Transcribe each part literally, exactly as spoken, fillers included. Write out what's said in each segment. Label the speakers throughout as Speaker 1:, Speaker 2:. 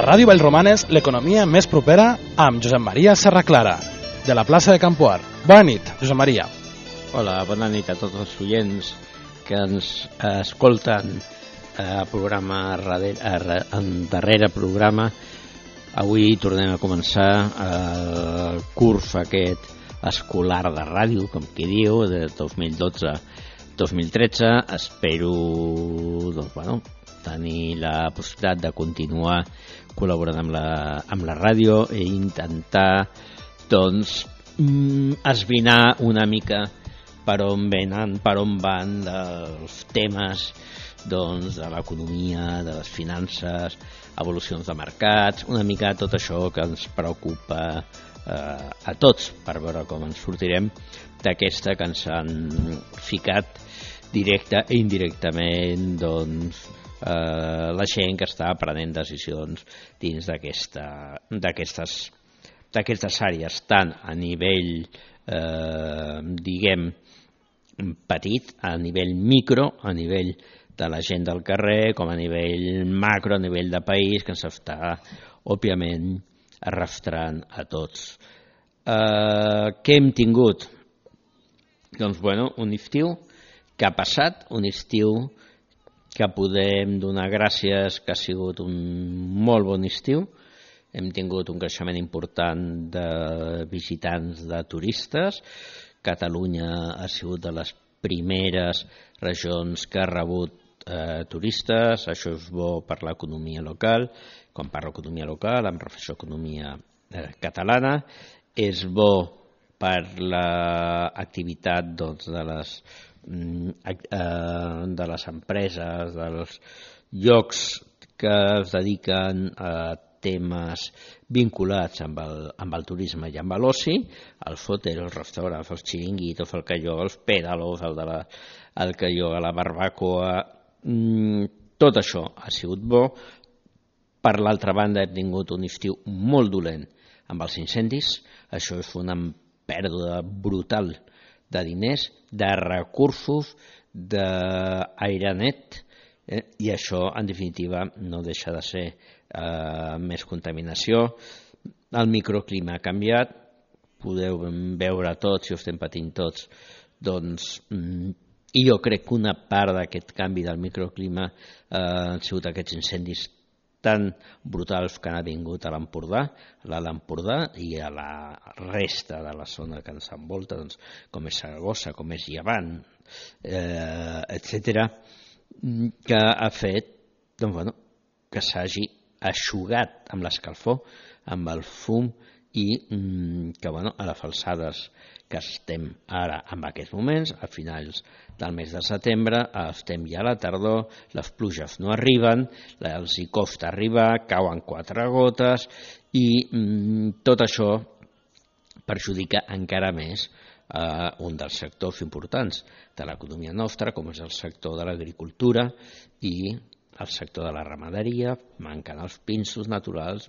Speaker 1: Ràdio Vallromanes, l'economia més propera amb Josep Maria Serraclara, de la plaça de Campoar. Bona nit, Josep Maria.
Speaker 2: Hola, bona nit a tots els oients que ens escolten a programa darrere, en darrere programa. Avui tornem a començar el curs aquest escolar de ràdio, com qui diu, de dos mil dotze dos mil tretze. Espero doncs, bueno, tenir la possibilitat de continuar col·laborant amb la, amb la ràdio i intentar doncs, esbrinar una mica per on venen, per on van els temes doncs, de l'economia, de les finances, evolucions de mercats, una mica tot això que ens preocupa eh, a tots, per veure com ens sortirem d'aquesta que ens han ficat directa i indirectament doncs, eh, la gent que està prenent decisions dins d'aquesta, d'aquestes, d'aquestes àrees, tant a nivell, eh, diguem, petit, a nivell micro, a nivell de la gent del carrer, com a nivell macro, a nivell de país, que ens està, òbviament, arrastrant a tots. Eh, què hem tingut? Doncs, bueno, un estiu que ha passat, un estiu que podem donar gràcies que ha sigut un molt bon estiu. Hem tingut un creixement important de visitants, de turistes. Catalunya ha sigut de les primeres regions que ha rebut eh, turistes. Això és bo per l'economia local. Quan parlo d'economia local em refereixo a economia eh, catalana. És bo per l'activitat doncs, de les de les empreses, dels llocs que es dediquen a temes vinculats amb el, amb el turisme i amb l'oci, els hotels, els restaurants, els xiringuitos, el calló, els pèdalos, el, de la, el calló, la barbacoa, tot això ha sigut bo. Per l'altra banda hem tingut un estiu molt dolent amb els incendis, això és una pèrdua brutal de diners, de recursos, d'aire net, eh? I això, en definitiva, no deixa de ser eh, més contaminació. El microclima ha canviat, podeu veure tots, si ho estem patint tots, doncs, mm, i jo crec que una part d'aquest canvi del microclima eh, han sigut aquests incendis tan brutals que han vingut a l'Empordà, a l'Empordà i a la resta de la zona que ens envolta, doncs, com és Saragossa, com és Llevant, eh, etcètera, que ha fet doncs, bueno, que s'hagi eixugat amb l'escalfor, amb el fum i que bueno, a les alçades que estem ara en aquests moments, a finals del mes de setembre, estem ja a la tardor, les pluges no arriben, els hi costa arribar, cauen quatre gotes i mm, tot això perjudica encara més eh, un dels sectors importants de l'economia nostra, com és el sector de l'agricultura i el sector de la ramaderia. Manquen els pinsos naturals,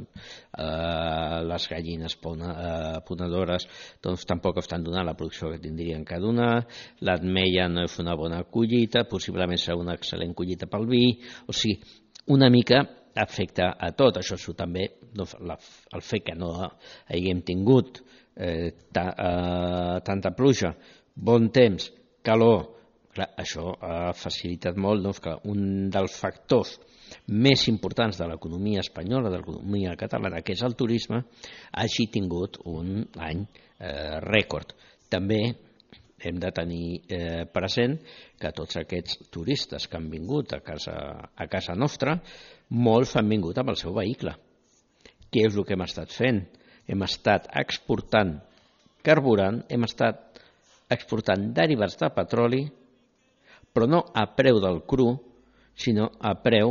Speaker 2: eh, les gallines ponedores doncs, tampoc estan donant la producció que tindrien que donar, l'ametlla no és una bona collita, possiblement serà una excel·lent collita pel vi, o sigui, una mica afecta a tot. Això és també doncs, la, el fet que no haguem tingut eh, ta, eh, tanta pluja, bon temps, calor. Clar, això ha facilitat molt doncs, que un dels factors més importants de l'economia espanyola, de l'economia catalana, que és el turisme, hagi tingut un any eh, rècord. També hem de tenir eh, present que tots aquests turistes que han vingut a casa, a casa nostra, molts han vingut amb el seu vehicle. Què és el que hem estat fent? Hem estat exportant carburant, hem estat exportant derivats de petroli, però no a preu del cru, sinó a preu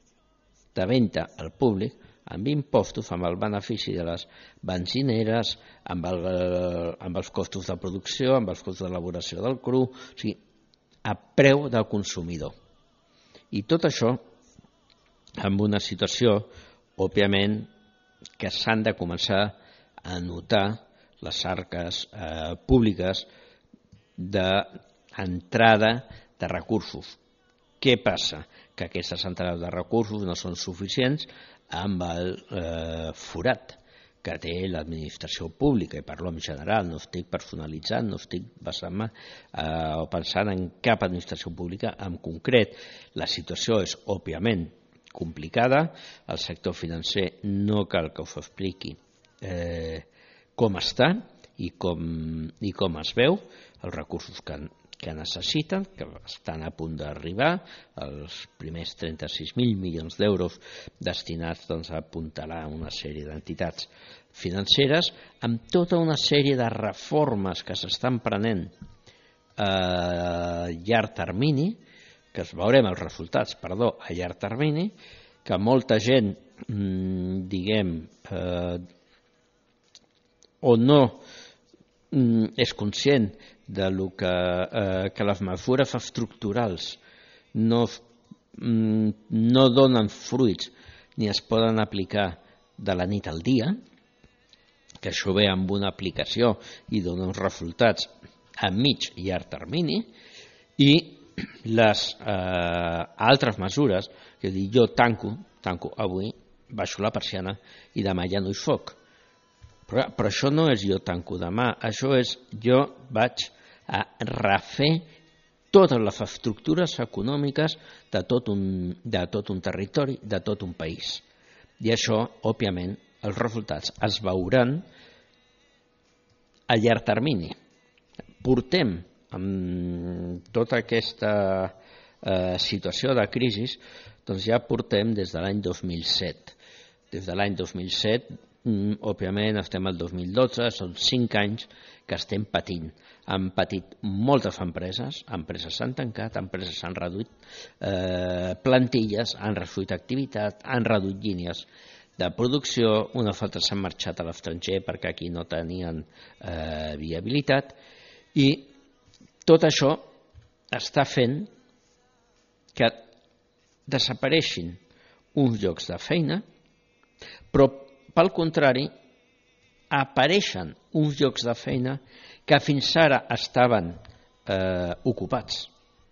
Speaker 2: de venda al públic, amb impostos, amb el benefici de les benzineres, amb, el, amb els costos de producció, amb els costos d'elaboració del cru, o sigui, a preu del consumidor. I tot això amb una situació, òbviament, que s'han de començar a notar les arques eh, públiques d'entrada de recursos Què passa? Que aquestes centrals de recursos no són suficients amb el eh, forat que té l'administració pública, i parlo en general, no estic personalitzant, no estic basant-me eh, o pensant en cap administració pública en concret. La situació és, òbviament, complicada, el sector financer no cal que us expliqui eh, com està i com, i com es veu, els recursos que, que necessiten, que estan a punt d'arribar, els primers trenta-sis mil milions d'euros destinats doncs, a apuntalar una sèrie d'entitats financeres, amb tota una sèrie de reformes que s'estan prenent a llarg termini, que es veurem els resultats, perdó, a llarg termini, que molta gent, diguem, eh, o no és conscient de lo que, eh, que les mesures estructurals no, no donen fruits ni es poden aplicar de la nit al dia, que això ve amb una aplicació i dona uns resultats a mig i llarg termini, i les eh, altres mesures, que dir, jo tanco, tanco avui, baixo la persiana i demà ja no hi soc. Però, però això no és jo tanco demà, això és jo vaig a refer totes les estructures econòmiques de tot un, de tot un territori, de tot un país. I això, òbviament, els resultats es veuran a llarg termini. Portem amb tota aquesta eh, situació de crisi, doncs ja portem des de l'any dos mil set. Des de l'any dos mil set, mm, òbviament estem al dos mil dotze, són cinc anys que estem patint. Han patit moltes empreses, empreses s'han tancat, empreses s'han reduït eh, plantilles, han reduït activitat, han reduït línies de producció, unes altres s'han marxat a l'estranger perquè aquí no tenien eh, viabilitat, i tot això està fent que desapareixin uns llocs de feina, però pel contrari apareixen uns llocs de feina que fins ara estaven eh, ocupats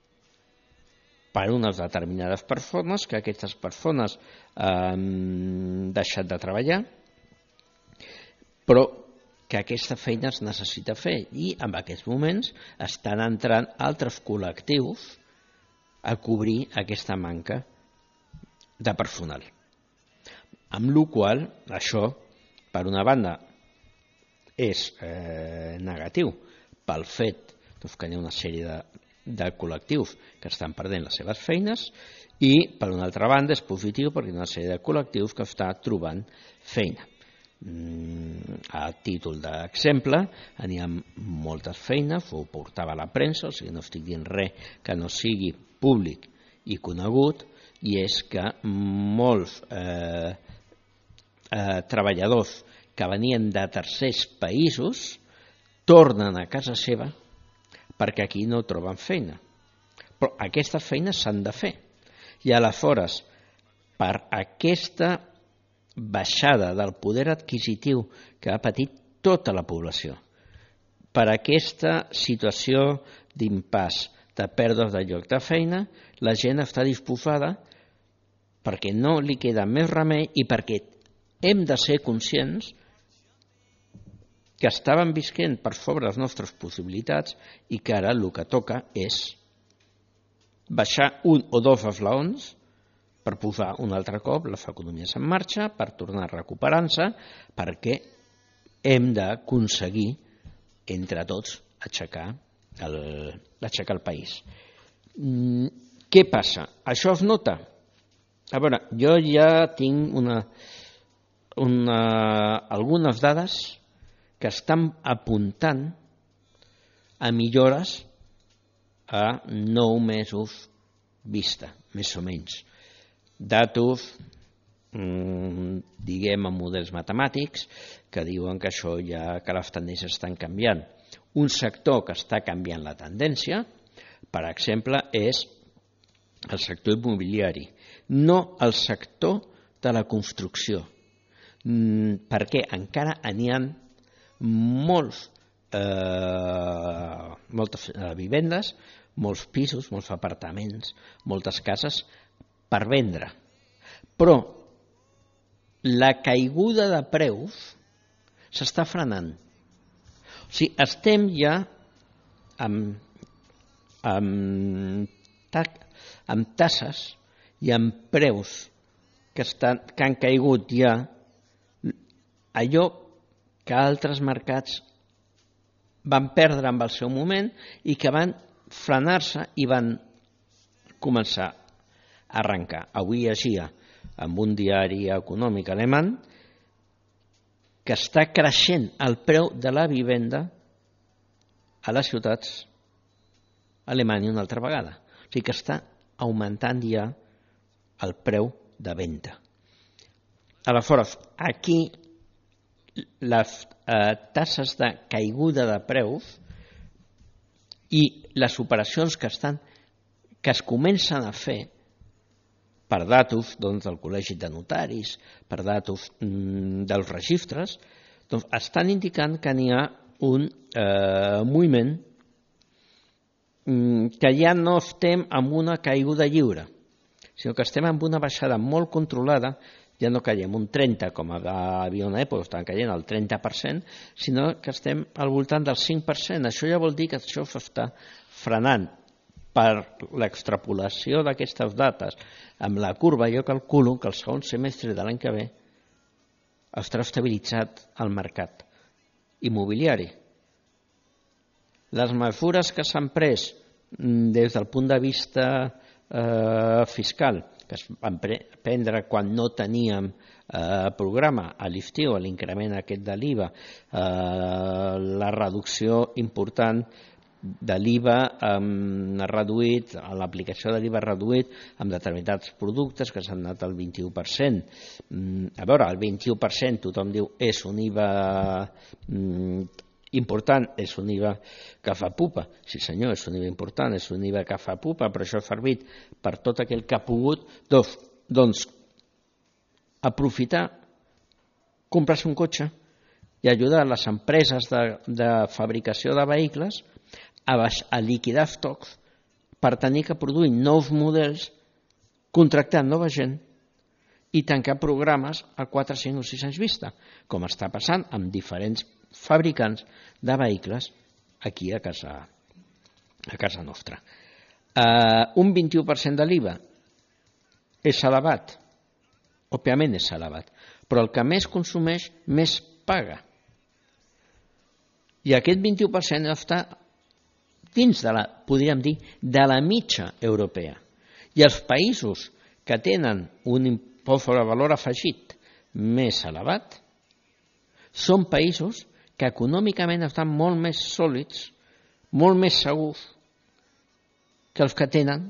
Speaker 2: per unes determinades persones, que aquestes persones han deixat de treballar, però que aquesta feina es necessita fer, i en aquests moments estan entrant altres col·lectius a cobrir aquesta manca de personal. Amb la qual cosa, això, per una banda, és eh, negatiu pel fet doncs, que hi ha una sèrie de de col·lectius que estan perdent les seves feines, i per una altra banda és positiu perquè hi ha una sèrie de col·lectius que estan trobant feina. A títol d'exemple, n'hi ha moltes feines, ho portava a la premsa, o sigui, no estic dient res que no sigui públic i conegut, i és que molts eh, eh, treballadors que venien de tercers països tornen a casa seva perquè aquí no troben feina. Però aquestes feines s'han de fer. I aleshores, per aquesta baixada del poder adquisitiu que ha patit tota la població, per aquesta situació d'impàs, de pèrdues de lloc de feina, la gent està disposada perquè no li queda més remei i perquè hem de ser conscients que estaven visquent per sobre les nostres possibilitats i que ara el que toca és baixar un o dos esglaons per posar un altre cop les economies en marxa, per tornar recuperant-se, perquè hem d'aconseguir entre tots aixecar el, aixecar el país. Mm, què passa? Això es nota? A veure, jo ja tinc una, una, algunes dades que estan apuntant a millores a nou mesos vista, més o menys. Datos, mmm, diguem, amb models matemàtics, que diuen que això ja, que les tendències estan canviant. Un sector que està canviant la tendència, per exemple, és el sector immobiliari, no el sector de la construcció, mm, perquè encara n'hi ha molts, eh, moltes vivendes, molts pisos, molts apartaments, moltes cases per vendre. Però la caiguda de preus s'està frenant. O sigui, estem ja amb, amb, amb tasses i amb preus que, estan, que han caigut ja allò que altres mercats van perdre en el seu moment i que van frenar-se i van començar a arrencar. Avui llegia en un diari econòmic alemany que està creixent el preu de la vivenda a les ciutats a Alemanya una altra vegada. O sigui que està augmentant ja el preu de venda. Aleshores, aquí les eh, tasses de caiguda de preus i les operacions que, estan, que es comencen a fer per datos doncs, del Col·legi de Notaris, per datos mm, dels registres, doncs, estan indicant que n'hi ha un eh, moviment mm, que ja no estem amb una caiguda lliure, sinó que estem amb una baixada molt controlada. Ja no caiem un trenta, com hi havia una època, estan caient el trenta per cent, sinó que estem al voltant del cinc per cent. Això ja vol dir que això s'està frenant. Per l'extrapolació d'aquestes dates, amb la curva jo calculo que el segon semestre de l'any que ve estarà estabilitzat el mercat immobiliari. Les mesures que s'han pres des del punt de vista eh, fiscal, que es van prendre quan no teníem eh, programa a l'estiu, l'increment aquest de l'I V A, eh, la reducció important de l'I V A eh, reduït, l'aplicació de l'I V A reduït amb determinats productes que s'han anat al vint-i-u per cent. A veure, el vint-i-u per cent tothom diu és un I V A mm, important, és un I V A que fa pupa. Sí senyor, és un I V A important, és un I V A que fa pupa, però això ha servit per tot aquell que ha pogut doncs, doncs aprofitar, comprar-se un cotxe i ajudar les empreses de, de fabricació de vehicles a, a liquidar estocs per tenir que produir nous models, contractar nova gent i tancar programes a quatre, cinc o sis anys vista, com està passant amb diferents fabricants de vehicles aquí a casa, a casa nostra. Uh, un vint-i-u per cent de l'I V A és elevat, òbviament és elevat, però el que més consumeix més paga. I aquest vint-i-u per cent està dins de la, podríem dir, de la mitja europea. I els països que tenen un impost sobre valor afegit més elevat són països que econòmicament estan molt més sòlids, molt més segurs que els que tenen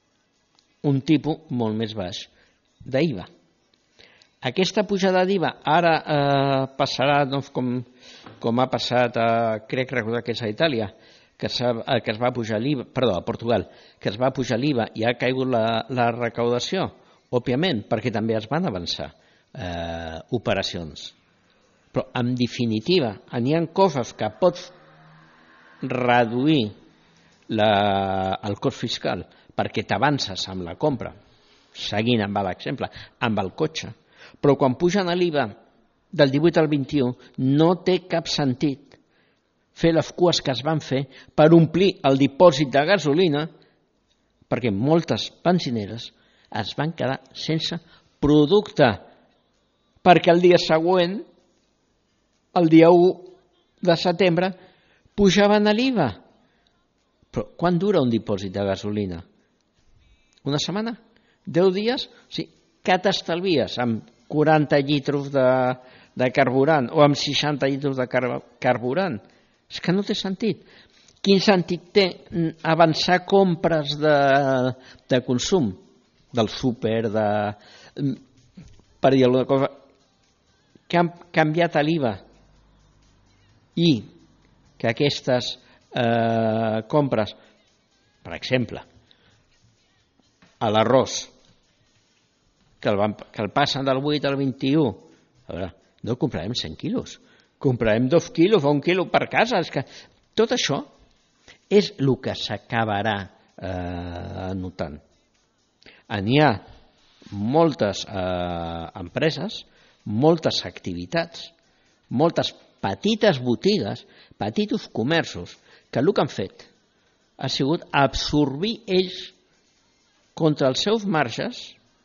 Speaker 2: un tipus molt més baix d'I V A. Aquesta pujada d'I V A ara eh, passarà doncs, com, com ha passat, a, crec recordar que és a Itàlia, que, que es va pujar l'I V A, perdó, a Portugal, que es va pujar l'I V A i ha caigut la, la recaudació, òbviament, perquè també es van avançar eh, operacions. Però, en definitiva, n'hi ha coses que pots reduir la, el cost fiscal perquè t'avances amb la compra, seguint amb l'exemple, amb el cotxe, però quan pugen l'I V A del divuit al vint-i-u no té cap sentit fer les cues que es van fer per omplir el dipòsit de gasolina perquè moltes benzineres es van quedar sense producte perquè el dia següent, el dia u de setembre, pujaven a l'I V A. Però quan dura un dipòsit de gasolina? Una setmana? Deu dies? O sigui, què t'estalvies amb quaranta llitres de, de carburant o amb seixanta llitres de car carburant? És que no té sentit. Quin sentit té avançar compres de, de consum? Del súper, de... per dir alguna cosa, que han canviat l'I V A i que aquestes eh, compres, per exemple, a l'arròs, que, que el passen del vuit al vint-i-u, a veure, no comprarem cent quilos, comprarem dos quilos o un quilo per casa. És que tot això és el que s'acabarà eh, notant. N'hi ha moltes eh, empreses, moltes activitats, moltes petites botigues, petits comerços, que el que han fet ha sigut absorbir ells contra els seus marges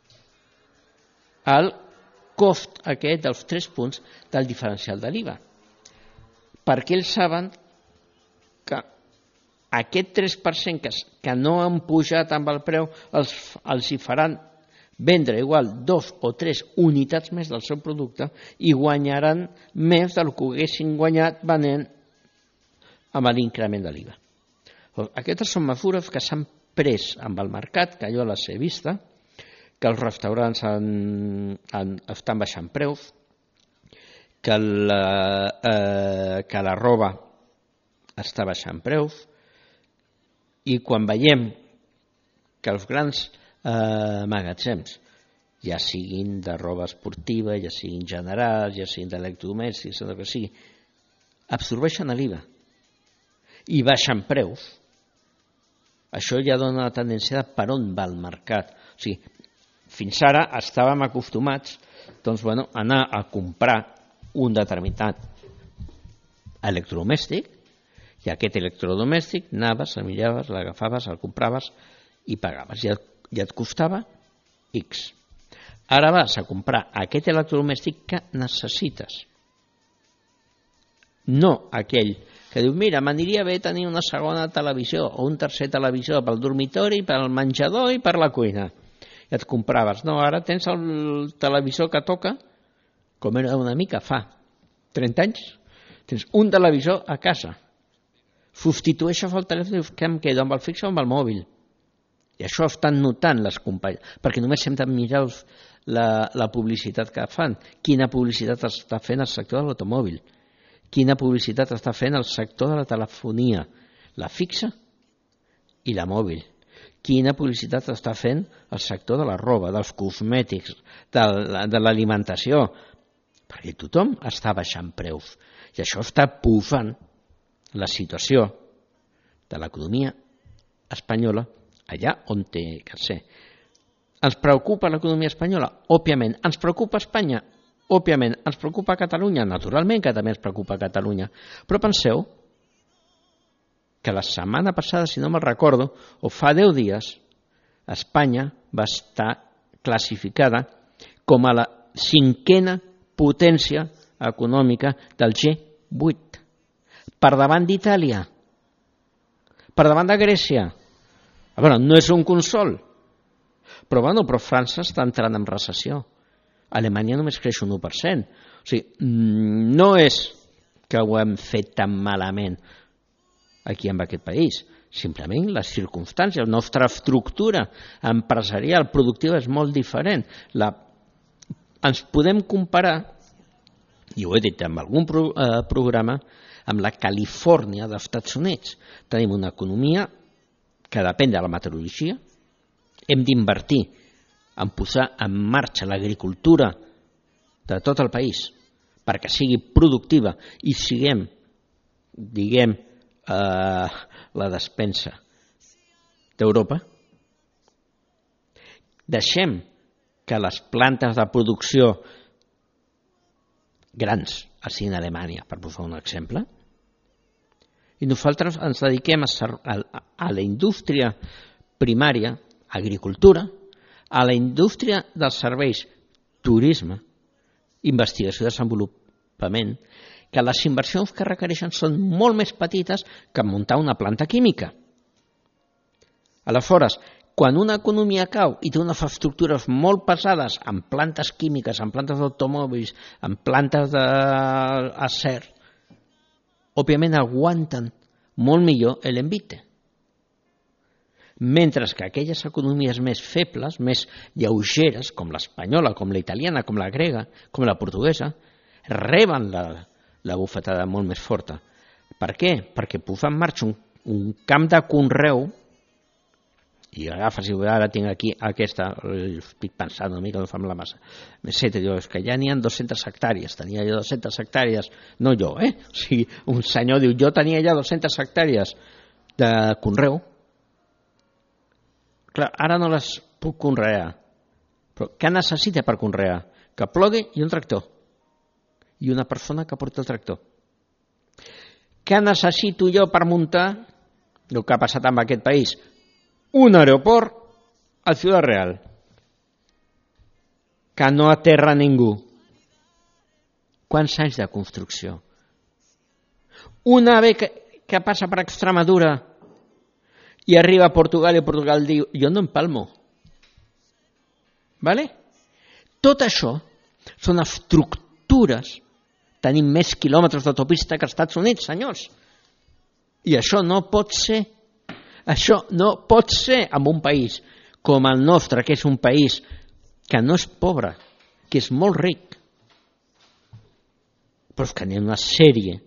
Speaker 2: el cost aquest dels tres punts del diferencial de l'I V A. Perquè ells saben que aquest tres per cent que, que no han pujat amb el preu els, els hi faran vendre igual dos o tres unitats més del seu producte i guanyaran més del que haguessin guanyat venent amb l'increment de l'I V A. Aquestes són mesures que s'han pres amb el mercat, que jo les he vista, que els restaurants han, han, estan baixant preus, que la, eh, que la roba està baixant preus, i quan veiem que els grans eh, magatzems, ja siguin de roba esportiva, ja siguin generals, ja siguin d'electrodomèstics, el que sigui, absorbeixen l'I V A i baixen preus, això ja dona la tendència de per on va el mercat. O sigui, fins ara estàvem acostumats doncs, bueno, a anar a comprar un determinat electrodomèstic i aquest electrodomèstic anaves, el miraves, l'agafaves, el compraves i pagaves. I et, i et costava X. Ara vas a comprar aquest electrodomèstic que necessites. No aquell que diu, mira, m'aniria bé tenir una segona televisió o un tercer televisor pel dormitori, pel menjador i per la cuina. I et compraves. No, ara tens el televisor que toca, com era una mica fa trenta anys, tens un televisor a casa. Substitueixes el telèfon i dius, què em quedo, amb el fix o amb el mòbil? I això estan notant les companyies, perquè només hem de mirar la, la publicitat que fan. Quina publicitat està fent el sector de l'automòbil? Quina publicitat està fent el sector de la telefonia, la fixa i la mòbil? Quina publicitat està fent el sector de la roba, dels cosmètics, de, de l'alimentació? Perquè tothom està baixant preus i això està pufant la situació de l'economia espanyola allà on té que ser. Ens preocupa l'economia espanyola? Òbviament. Ens preocupa Espanya? Òbviament. Ens preocupa Catalunya? Naturalment que també ens preocupa Catalunya. Però penseu que la setmana passada, si no me'n recordo, o fa deu dies, Espanya va estar classificada com a la cinquena potència econòmica del G vuit, per davant d'Itàlia, per davant de Grècia. A veure, no és un consol, però, bueno, però França està entrant en recessió. Alemanya només creix un u per cent. O sigui, no és que ho hem fet tan malament aquí en aquest país, simplement les circumstàncies, la nostra estructura empresarial, productiva és molt diferent. La... Ens podem comparar, i ho he dit en algun pro, eh, programa, amb la Califòrnia dels Estats Units. Tenim una economia que depèn de la meteorologia, hem d'invertir en posar en marxa l'agricultura de tot el país perquè sigui productiva i siguem, diguem, eh, la despensa d'Europa. Deixem que les plantes de producció grans, així en Alemanya, per posar un exemple, i nosaltres ens dediquem a, a, a la indústria primària, agricultura, a la indústria dels serveis, turisme, investigació i desenvolupament, que les inversions que requereixen són molt més petites que muntar una planta química. Aleshores, quan una economia cau i té unes infraestructures molt pesades en plantes químiques, en plantes d'automòbils, en plantes d'acer, òbviament aguanten molt millor l'envite. Mentre que aquelles economies més febles, més lleugeres, com l'espanyola, com la italiana, com la grega, com la portuguesa, reben la, la bufetada molt més forta. Per què? Perquè posa en marxa un, un camp de conreu, i agafes, i ara tinc aquí aquesta, estic pensant una mica, no fa amb la massa, meseta, diu, és que ja n'hi ha dues-centes hectàrees, tenia ja dues-centes hectàrees, no jo, eh? O sigui, un senyor diu, jo tenia ja dues-centes hectàrees de conreu, Clar, ara no les puc conrear. Però què necessita per conrear? Que plogui i un tractor. I una persona que porta el tractor. Què necessito jo per muntar el que ha passat en aquest país? Un aeroport a Ciudad Real que no aterra ningú. Quants anys de construcció? Un ave que, que passa per Extremadura i arriba a Portugal i Portugal diu jo no empalmo. Vale? Tot això són estructures. Tenim més quilòmetres d'autopista que als Estats Units, senyors. I això no pot ser. Això no pot ser en un país com el nostre, que és un país que no és pobre, que és molt ric, però és que n'hi ha una sèrie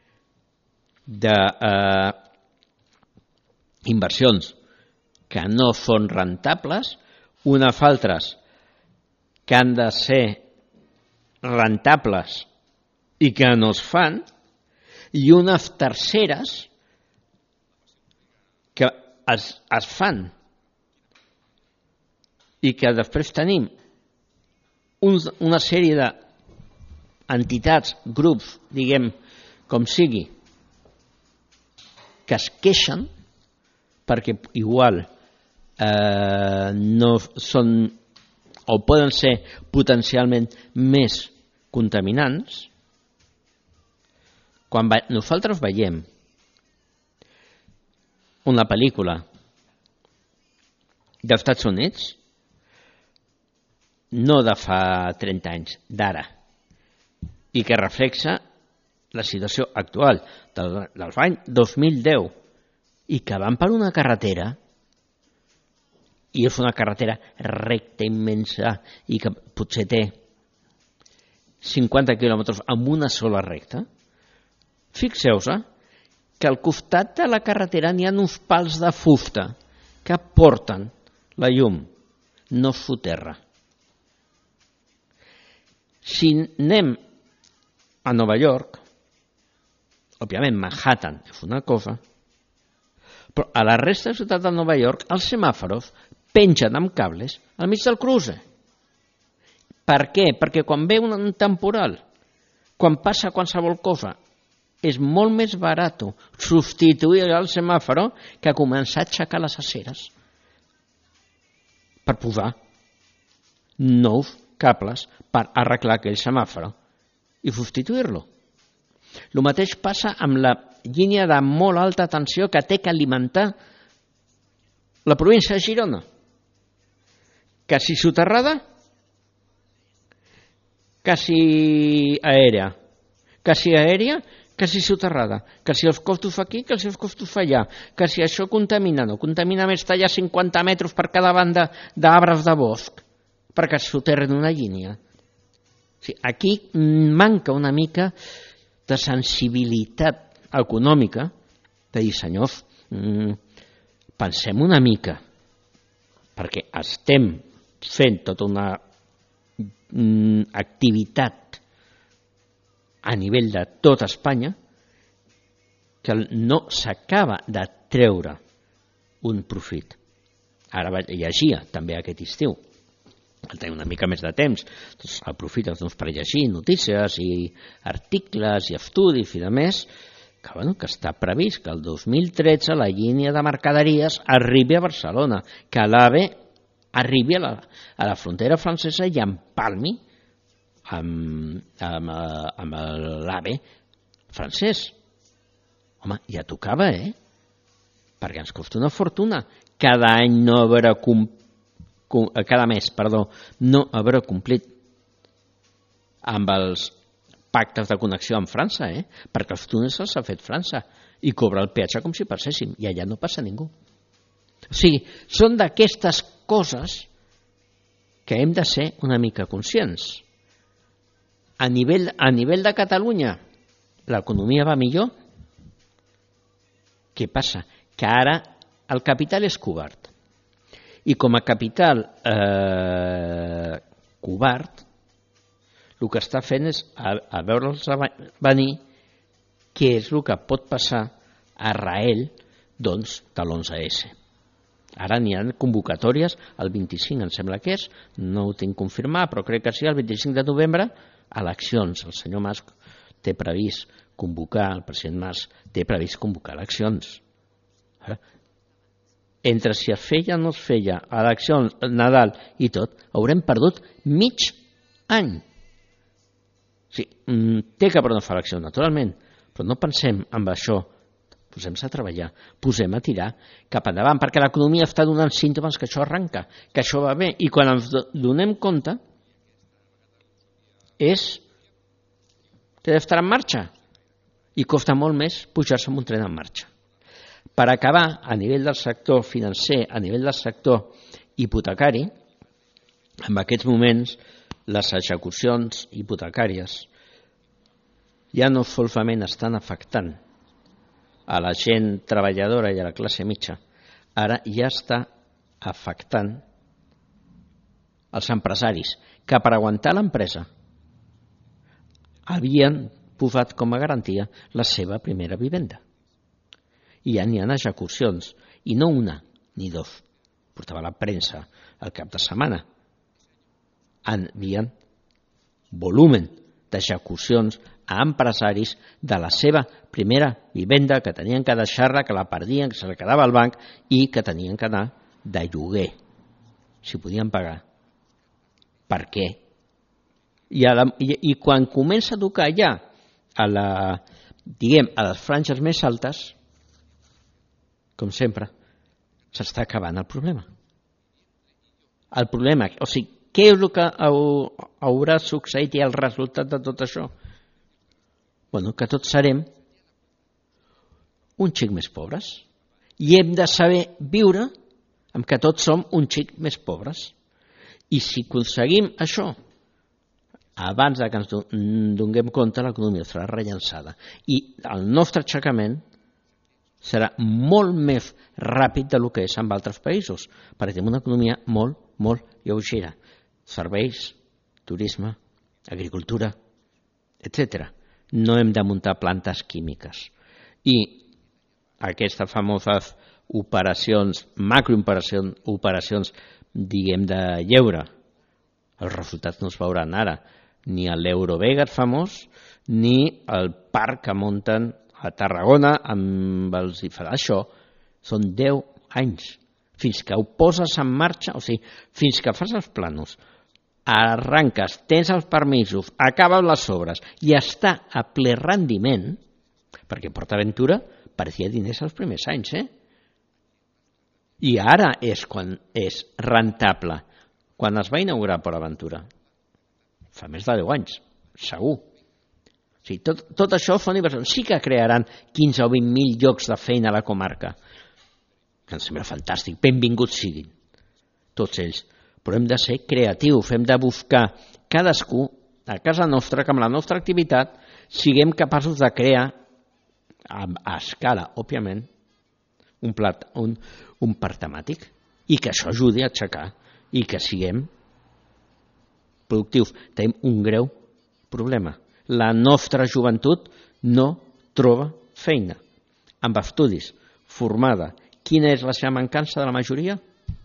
Speaker 2: d'inversions eh, que no són rentables, unes altres que han de ser rentables i que no es fan, i unes terceres que es, es fan i que després tenim uns, una sèrie d'entitats, grups, diguem, com sigui, que es queixen perquè igual eh, no són o poden ser potencialment més contaminants. Quan va, nosaltres veiem una pel·lícula dels Estats Units, no de fa trenta anys, d'ara, i que reflexa la situació actual del, del any dos mil deu, i que van per una carretera, i és una carretera recta, immensa, i que potser té cinquanta quilòmetres amb una sola recta. Fixeu-se que al costat de la carretera n'hi ha uns pals de fusta que porten la llum, no soterra. Si anem a Nova York, òbviament Manhattan és una cosa, però a la resta de la ciutat de Nova York els semàforos pengen amb cables al mig del cruce. Per què? Perquè quan ve un temporal, quan passa qualsevol cosa, és molt més barat substituir el semàforo que començar a aixecar les aceres per posar nous cables per arreglar aquell semàforo i substituir-lo. El mateix passa amb la línia de molt alta tensió que té que alimentar la província de Girona. Quasi soterrada, quasi aèria. Quasi aèria, quasi soterrada. Quasi els costos fa aquí, quasi els costos fa allà. Quasi això contamina, no. Contamina més tallar cinquanta metres per cada banda d'arbres de bosc perquè es soterren una línia. O sigui, aquí manca una mica de sensibilitat econòmica de dir, senyors, pensem una mica, perquè estem fent tota una activitat a nivell de tot Espanya que no s'acaba de treure un profit. Ara llegia també aquest estiu, al tenir una mica més de temps, doncs aprofites doncs, per llegir notícies i articles i estudis i de més, que, bueno, que està previst que el dos mil tretze la línia de mercaderies arribi a Barcelona, que l'AVE arribi a la, a la frontera francesa i empalmi amb, amb, amb l'AVE francès. Home, ja tocava, eh? Perquè ens costa una fortuna. Cada any no haurà complit cada mes, perdó, no haurà complit amb els pactes de connexió amb França, eh? Perquè els túnels els ha fet França i cobra el peatge com si passéssim i allà no passa ningú. O sigui, són d'aquestes coses que hem de ser una mica conscients. A nivell, a nivell de Catalunya l'economia va millor. Què passa? Que ara el capital és covard. I com a capital eh, covard, el que està fent és a, a veure'ls venir què és el que pot passar arrel doncs, de l'onze esse. Ara n'hi ha convocatòries el vint-i-cinc, em sembla que és, no ho tinc confirmat, però crec que sí, el vint-i-cinc de novembre, eleccions. El senyor Mas té previst convocar, el president Mas té previst convocar eleccions. Eh? Entre si es feia o no es feia, eleccions, Nadal i tot, haurem perdut mig any. Sí, té que no fa eleccions, naturalment, però no pensem en això. Posem-se a treballar, posem a tirar cap endavant, perquè l'economia està donant símptomes que això arranca, que això va bé, i quan ens donem compte és que deu estar en marxa i costa molt més pujar-se amb un tren en marxa. Per acabar, a nivell del sector financer, a nivell del sector hipotecari, en aquests moments les execucions hipotecàries ja no solament estan afectant a la gent treballadora i a la classe mitja, ara ja està afectant els empresaris que per aguantar l'empresa havien posat com a garantia la seva primera vivenda. I ja n'hi ha execucions, i no una ni dos. Portava la premsa el cap de setmana. Hi ha volumen d'execucions a empresaris de la seva primera vivenda, que tenien que deixar-la, que la perdien, que se la quedava al banc i que tenien que anar de lloguer, si podien pagar. Per què? I, a la, i, i quan comença a tocar ja a, la, diguem, a les franges més altes, com sempre, s'està acabant el problema. El problema, o sigui, què és el que haurà succeït i el resultat de tot això? Bueno, que tots serem un xic més pobres i hem de saber viure amb que tots som un xic més pobres. I si aconseguim això, abans que ens donem compte, l'economia serà rellançada i el nostre aixecament serà molt més ràpid del que és en altres països, perquè tenim una economia molt, molt lleugera. Serveis, turisme, agricultura, etcètera. No hem de muntar plantes químiques. I aquestes famoses operacions, macrooperacions, operacions, diguem, de lleure, els resultats no es veuran ara. Ni l'Eurovegas famós, ni el parc que munten a Tarragona amb els diferents. Això són deu anys. Fins que ho poses en marxa, o sigui, fins que fas els planos, arranques, tens els permisos, acabes les obres i està a ple rendiment, perquè PortAventura perdia diners els primers anys, eh? I ara és quan és rentable. Quan es va inaugurar PortAventura, fa més de deu anys, segur. O sigui, tot, tot això són inversions. Sí que crearan quinze o vint mil llocs de feina a la comarca, que em sembla fantàstic, benvinguts siguin, tots ells. Però hem de ser creatius, hem de buscar cadascú a casa nostra, que amb la nostra activitat siguem capaços de crear a, a escala, òbviament, un, plat, un, un parc temàtic i que això ajudi a aixecar i que siguem productius. Tenim un greu problema. La nostra joventut no troba feina. Amb estudis, formada. Quina és la seva mancança de la majoria?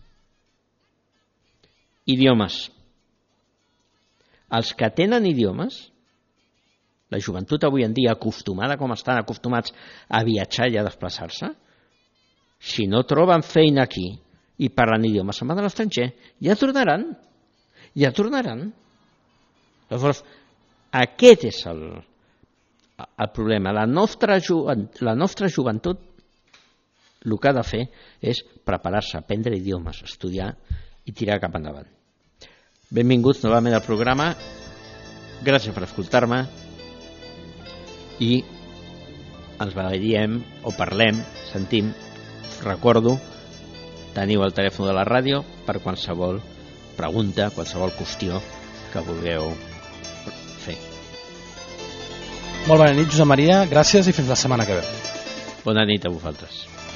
Speaker 2: Idiomes. Els que tenen idiomes, la joventut avui en dia acostumada com estan acostumats a viatjar i a desplaçar-se, si no troben feina aquí i parlen idiomes se'n van a l'estranger, ja tornaran, ja tornaran. Llavors, aquest és el, el problema. La nostra, la nostra joventut el que ha de fer és preparar-se, aprendre idiomes, estudiar i tirar cap endavant. Benvinguts novament al programa, gràcies per escoltar-me i ens veiem o parlem, sentim, us recordo, teniu el telèfon de la ràdio per qualsevol pregunta, qualsevol qüestió que vulgueu fer.
Speaker 1: Molt bona nit, Josep Maria, gràcies i fins la setmana que ve.
Speaker 2: Bona nit a vosaltres.